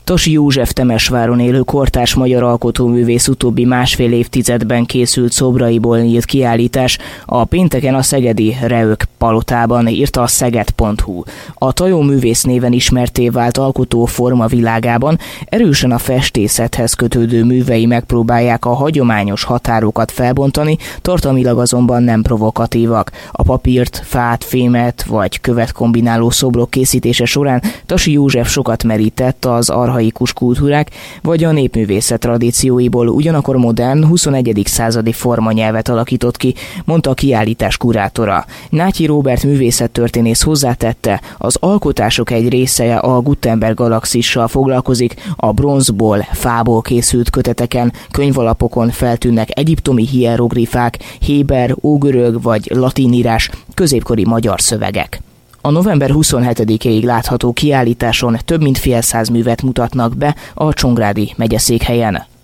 Tasi József Temesváron élő kortárs magyar alkotóművész utóbbi másfél évtizedben készült szobraiból nyílt kiállítás a pénteken a szegedi Reök palotában, írta a szeged.hu. A Tajó művész néven ismertté vált alkotó forma világában erősen a festészethez kötődő művei megpróbálják a hagyományos határokat felbontani, tartalmilag azonban nem provokatívak. A papírt, fát, fémet vagy követ kombináló szobrok készítése során Tasi József sokat merített az archaikus kultúrák vagy a népművészet tradícióiból, ugyanakkor modern, 21. századi formanyelvet alakított ki, mondta a kiállítás kurátora. Nátyi Róbert művészettörténész hozzátette, az alkotások egy része a Gutenberg galaxissal foglalkozik, a bronzból, fából készült köteteken, könyvalapokon feltűnnek egyiptomi hieroglifák, héber, ógörög vagy latin írás, középkori magyar szövegek. A november 27-ig látható kiállításon több mint fél száz művet mutatnak be a Csongrádi megyeszékhelyen.